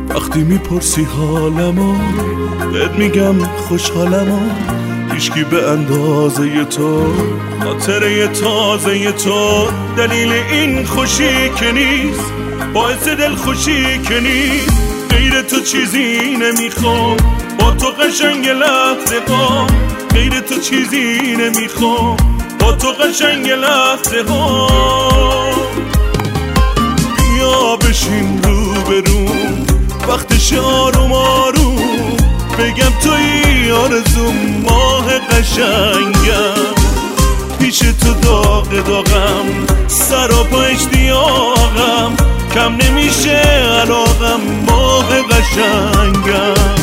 وقتی میپرسی حالمو بهت میگم خوشحالمو، هیچکی به اندازه تو خاطره تازه تو دلیل این خوشی که نیست، باعث دل خوشی که نیست. غیر تو چیزی نمیخوام، با تو قشنگ لحظه ها، غیر تو چیزی نمیخوام، با تو قشنگ لحظه ها. بیا بشین روبروم، وقتش آروم آروم، بگم توی آرزوم، ماه قشنگم. پیش تو داغ داغم، سراپا اشتیاقم، کم نمیشه علاقم، ماه قشنگم.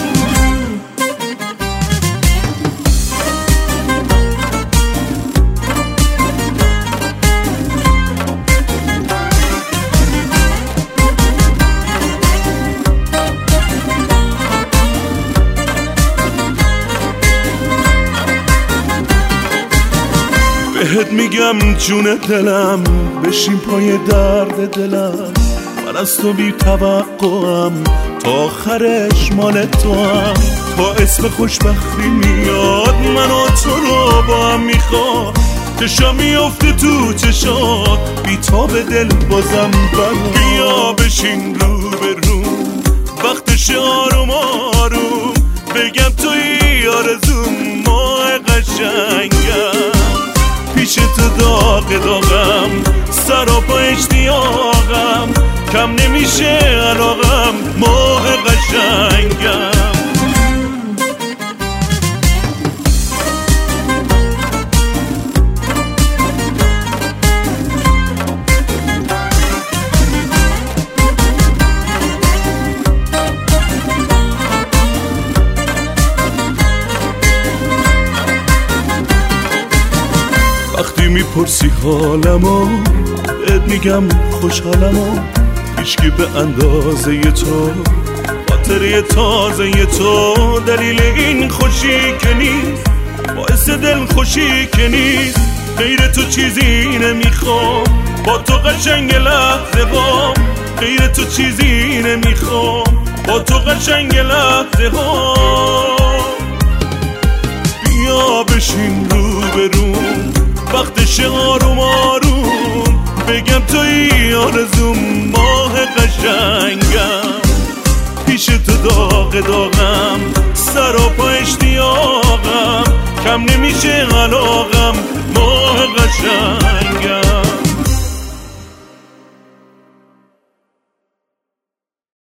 بهت میگم جون دلم، بشین پای درد دلم، من از تو بی توقعم، تا آخرش مال تو هم. تا اسم خوشبختی میاد، من و تو رو با هم میخواد، چشا میفته تو چشات، بی تاب دل بازم برام. بیا بشین روبروم، وقتش آروم آروم، بگم توی آرزوم، ماه قشنگم. پیش تو داغ داغم، سراپا اشتیاقم، کم نمیشه علاقم، ماه قشنگم. وقتی میپرسی حالمو بهت میگم خوشحالمو، هیچکی به اندازه تو خاطره تازه تو دلیل این خوشی که نیست، باعث دل خوشی که نیست. غیر تو چیزی نمیخوام، با تو قشنگ لحظه ها، غیر تو چیزی نمیخوام، با تو قشنگ لحظه ها. بیا بشین روبروم، وقتش آروم آروم، بگم توی آرزوم، ماه قشنگم. پیش تو داغ داغم، سراپا اشتیاقم، کم نمیشه علاقم، ماه قشنگم.